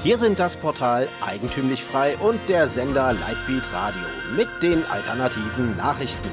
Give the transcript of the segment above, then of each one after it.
Wir sind das Portal Eigentümlich Frei und der Sender Lightbeat Radio mit den alternativen Nachrichten.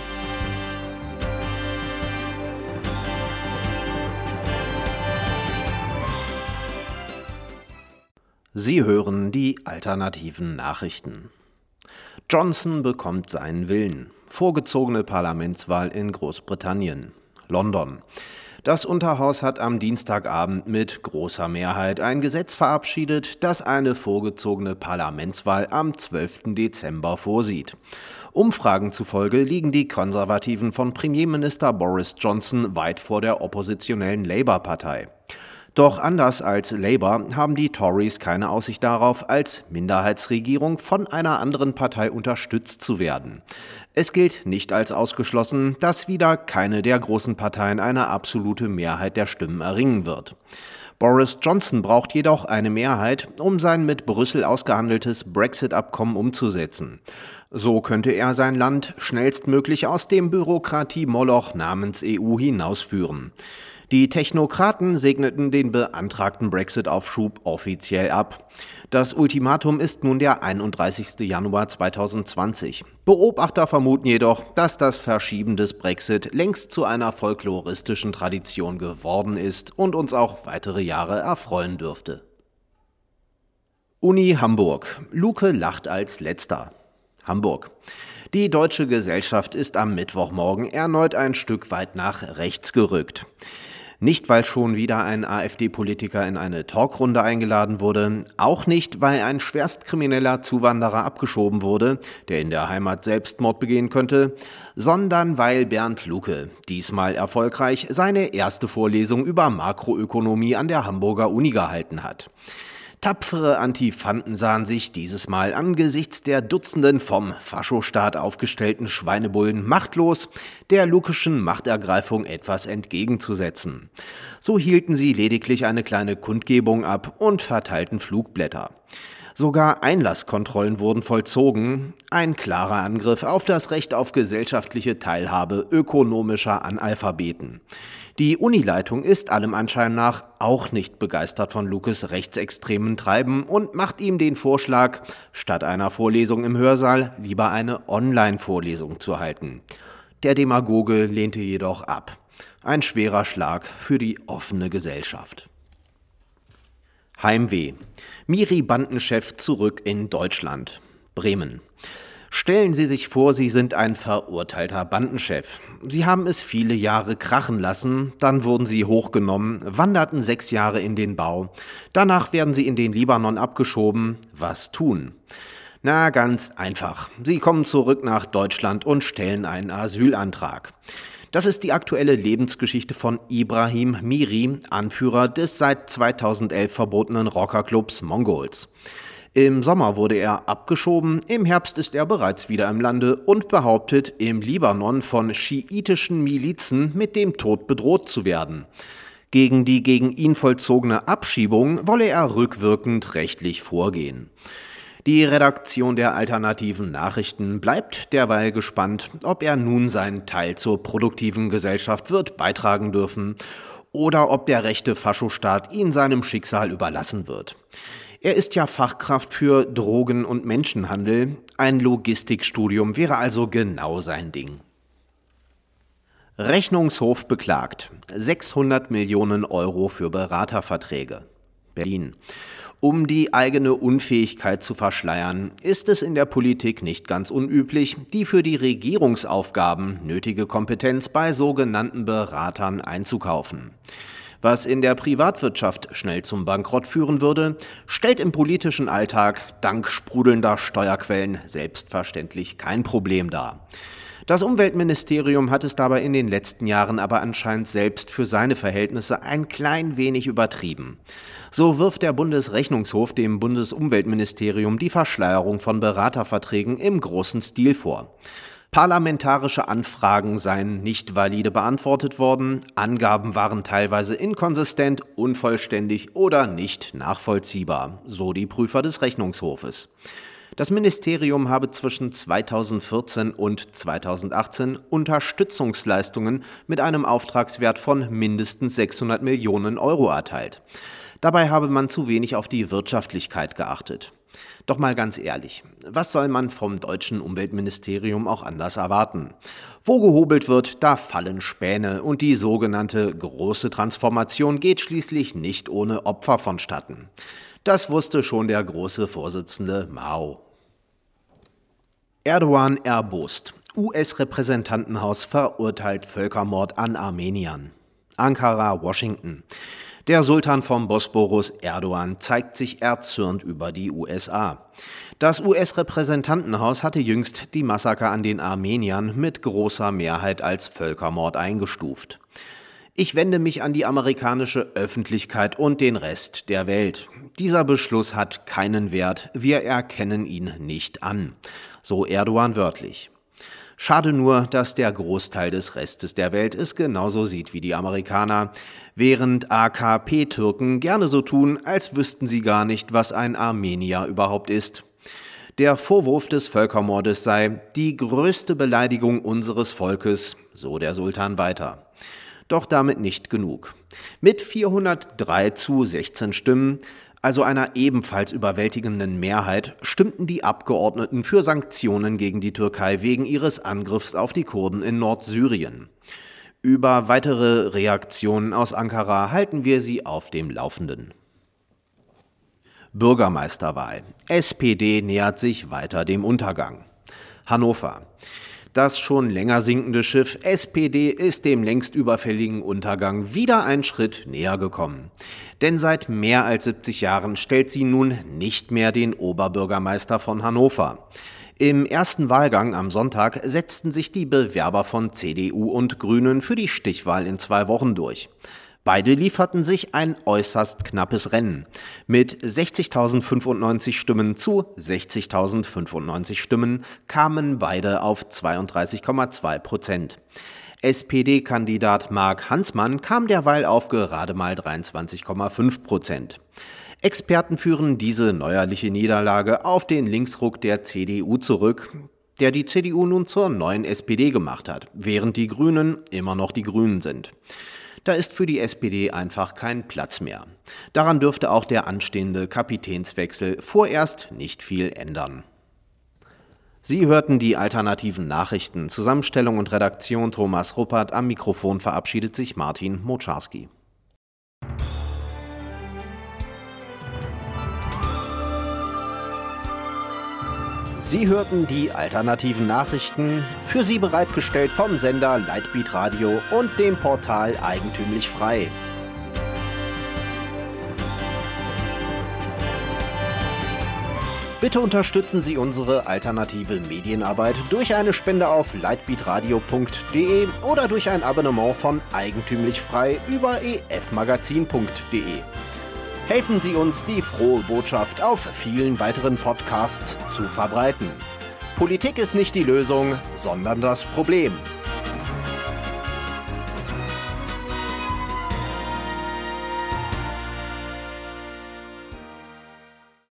Sie hören die alternativen Nachrichten. Johnson bekommt seinen Willen. Vorgezogene Parlamentswahl in Großbritannien. London. Das Unterhaus hat am Dienstagabend mit großer Mehrheit ein Gesetz verabschiedet, das eine vorgezogene Parlamentswahl am 12. Dezember vorsieht. Umfragen zufolge liegen die Konservativen von Premierminister Boris Johnson weit vor der oppositionellen Labour-Partei. Doch anders als Labour haben die Tories keine Aussicht darauf, als Minderheitsregierung von einer anderen Partei unterstützt zu werden. Es gilt nicht als ausgeschlossen, dass wieder keine der großen Parteien eine absolute Mehrheit der Stimmen erringen wird. Boris Johnson braucht jedoch eine Mehrheit, um sein mit Brüssel ausgehandeltes Brexit-Abkommen umzusetzen. So könnte er sein Land schnellstmöglich aus dem Bürokratie-Moloch namens EU hinausführen. Die Technokraten segneten den beantragten Brexit-Aufschub offiziell ab. Das Ultimatum ist nun der 31. Januar 2020. Beobachter vermuten jedoch, dass das Verschieben des Brexit längst zu einer folkloristischen Tradition geworden ist und uns auch weitere Jahre erfreuen dürfte. Uni Hamburg. Luke lacht als Letzter. Hamburg. Die Deutsche Gesellschaft ist am Mittwochmorgen erneut ein Stück weit nach rechts gerückt. Nicht, weil schon wieder ein AfD-Politiker in eine Talkrunde eingeladen wurde, auch nicht, weil ein schwerstkrimineller Zuwanderer abgeschoben wurde, der in der Heimat Selbstmord begehen könnte, sondern weil Bernd Lucke, diesmal erfolgreich, seine erste Vorlesung über Makroökonomie an der Hamburger Uni gehalten hat. Tapfere Antifanten sahen sich dieses Mal angesichts der Dutzenden vom Faschostaat aufgestellten Schweinebullen machtlos, der Lukeschen Machtergreifung etwas entgegenzusetzen. So hielten sie lediglich eine kleine Kundgebung ab und verteilten Flugblätter. Sogar Einlasskontrollen wurden vollzogen, ein klarer Angriff auf das Recht auf gesellschaftliche Teilhabe ökonomischer Analphabeten. Die Unileitung ist allem Anschein nach auch nicht begeistert von Lukes rechtsextremen Treiben und macht ihm den Vorschlag, statt einer Vorlesung im Hörsaal lieber eine Online-Vorlesung zu halten. Der Demagoge lehnte jedoch ab. Ein schwerer Schlag für die offene Gesellschaft. Heimweh. Miri-Bandenchef zurück in Deutschland. Bremen. Stellen Sie sich vor, Sie sind ein verurteilter Bandenchef. Sie haben es viele Jahre krachen lassen, dann wurden Sie hochgenommen, wanderten 6 Jahre in den Bau. Danach werden Sie in den Libanon abgeschoben. Was tun? Na, ganz einfach. Sie kommen zurück nach Deutschland und stellen einen Asylantrag. Das ist die aktuelle Lebensgeschichte von Ibrahim Miri, Anführer des seit 2011 verbotenen Rockerclubs Mongols. Im Sommer wurde er abgeschoben, im Herbst ist er bereits wieder im Lande und behauptet, im Libanon von schiitischen Milizen mit dem Tod bedroht zu werden. Gegen die gegen ihn vollzogene Abschiebung wolle er rückwirkend rechtlich vorgehen. Die Redaktion der alternativen Nachrichten bleibt derweil gespannt, ob er nun seinen Teil zur produktiven Gesellschaft wird beitragen dürfen oder ob der rechte Faschostaat ihn seinem Schicksal überlassen wird. Er ist ja Fachkraft für Drogen- und Menschenhandel. Ein Logistikstudium wäre also genau sein Ding. Rechnungshof beklagt. 600 Millionen Euro für Beraterverträge. Berlin. Um die eigene Unfähigkeit zu verschleiern, ist es in der Politik nicht ganz unüblich, die für die Regierungsaufgaben nötige Kompetenz bei sogenannten Beratern einzukaufen. Was in der Privatwirtschaft schnell zum Bankrott führen würde, stellt im politischen Alltag dank sprudelnder Steuerquellen selbstverständlich kein Problem dar. Das Umweltministerium hat es dabei in den letzten Jahren aber anscheinend selbst für seine Verhältnisse ein klein wenig übertrieben. So wirft der Bundesrechnungshof dem Bundesumweltministerium die Verschleierung von Beraterverträgen im großen Stil vor. Parlamentarische Anfragen seien nicht valide beantwortet worden, Angaben waren teilweise inkonsistent, unvollständig oder nicht nachvollziehbar, so die Prüfer des Rechnungshofes. Das Ministerium habe zwischen 2014 und 2018 Unterstützungsleistungen mit einem Auftragswert von mindestens 600 Millionen Euro erteilt. Dabei habe man zu wenig auf die Wirtschaftlichkeit geachtet. Doch mal ganz ehrlich, was soll man vom deutschen Umweltministerium auch anders erwarten? Wo gehobelt wird, da fallen Späne und die sogenannte große Transformation geht schließlich nicht ohne Opfer vonstatten. Das wusste schon der große Vorsitzende Mao. Erdogan erbost. US-Repräsentantenhaus verurteilt Völkermord an Armeniern. Ankara, Washington. Der Sultan vom Bosporus, Erdogan, zeigt sich erzürnt über die USA. Das US-Repräsentantenhaus hatte jüngst die Massaker an den Armeniern mit großer Mehrheit als Völkermord eingestuft. Ich wende mich an die amerikanische Öffentlichkeit und den Rest der Welt. Dieser Beschluss hat keinen Wert, wir erkennen ihn nicht an. So Erdogan wörtlich. Schade nur, dass der Großteil des Restes der Welt es genauso sieht wie die Amerikaner, während AKP-Türken gerne so tun, als wüssten sie gar nicht, was ein Armenier überhaupt ist. Der Vorwurf des Völkermordes sei die größte Beleidigung unseres Volkes, so der Sultan weiter. Doch damit nicht genug. Mit 403 zu 16 Stimmen, also einer ebenfalls überwältigenden Mehrheit, stimmten die Abgeordneten für Sanktionen gegen die Türkei wegen ihres Angriffs auf die Kurden in Nordsyrien. Über weitere Reaktionen aus Ankara halten wir Sie auf dem Laufenden. Bürgermeisterwahl. SPD nähert sich weiter dem Untergang. Hannover. Das schon länger sinkende Schiff SPD ist dem längst überfälligen Untergang wieder einen Schritt näher gekommen. Denn seit mehr als 70 Jahren stellt sie nun nicht mehr den Oberbürgermeister von Hannover. Im ersten Wahlgang am Sonntag setzten sich die Bewerber von CDU und Grünen für die Stichwahl in 2 Wochen durch. Beide lieferten sich ein äußerst knappes Rennen. Mit 60.095 Stimmen zu 60.095 Stimmen kamen beide auf 32,2%. SPD-Kandidat Mark Hansmann kam derweil auf gerade mal 23,5%. Experten führen diese neuerliche Niederlage auf den Linksruck der CDU zurück, der die CDU nun zur neuen SPD gemacht hat, während die Grünen immer noch die Grünen sind. Da ist für die SPD einfach kein Platz mehr. Daran dürfte auch der anstehende Kapitänswechsel vorerst nicht viel ändern. Sie hörten die alternativen Nachrichten. Zusammenstellung und Redaktion Thomas Ruppert. Am Mikrofon verabschiedet sich Martin Moczarski. Sie hörten die alternativen Nachrichten, für Sie bereitgestellt vom Sender Lightbeat Radio und dem Portal Eigentümlich Frei. Bitte unterstützen Sie unsere alternative Medienarbeit durch eine Spende auf lightbeatradio.de oder durch ein Abonnement von Eigentümlich Frei über efmagazin.de. Helfen Sie uns, die frohe Botschaft auf vielen weiteren Podcasts zu verbreiten. Politik ist nicht die Lösung, sondern das Problem.